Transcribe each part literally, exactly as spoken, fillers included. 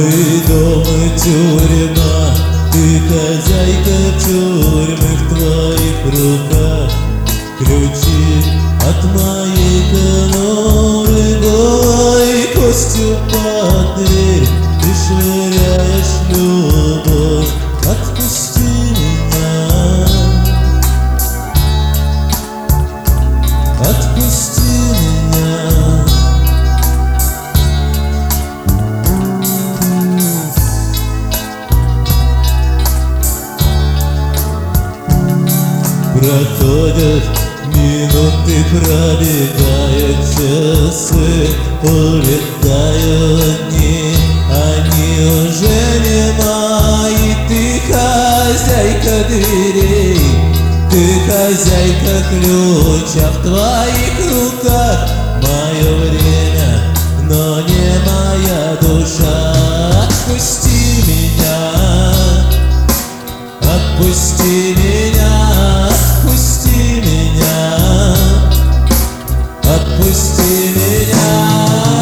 Твой дом и тюрьма, ты хозяйка тюрьмы, в твоих руках ключи от моей конуры. Голой костью под дверь ты швыряешь любовь. Отпусти меня, отпусти меня. Проходят минуты, пробегают часы, улетают дни, они уже не мои. Ты хозяйка дверей, ты хозяйка ключа, в твоих руках мое время, но не моя душа. Отпусти меня, отпусти меня, отпусти меня, отпусти меня.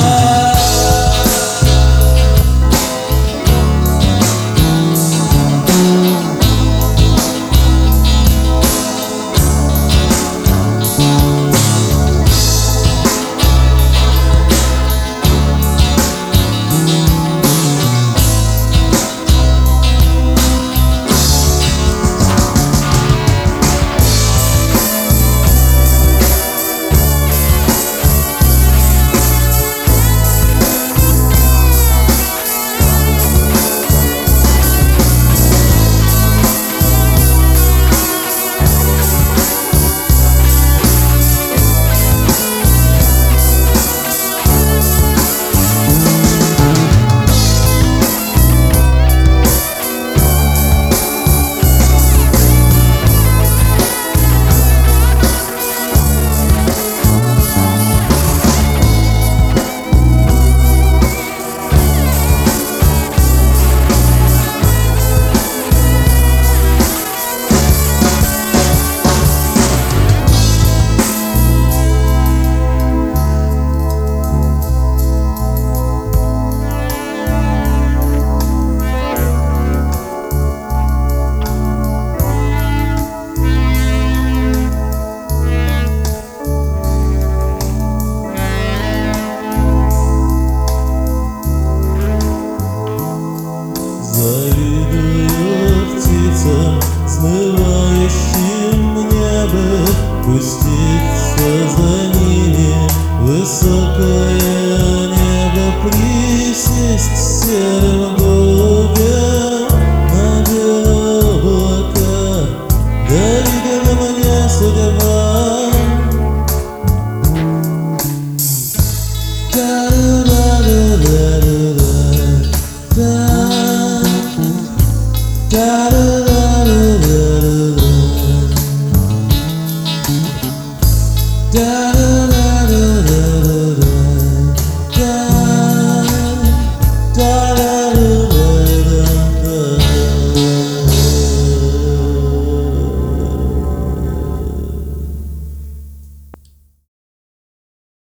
Завидую птицам, смывающим небо, пуститься за ними высокое небо, присесть серым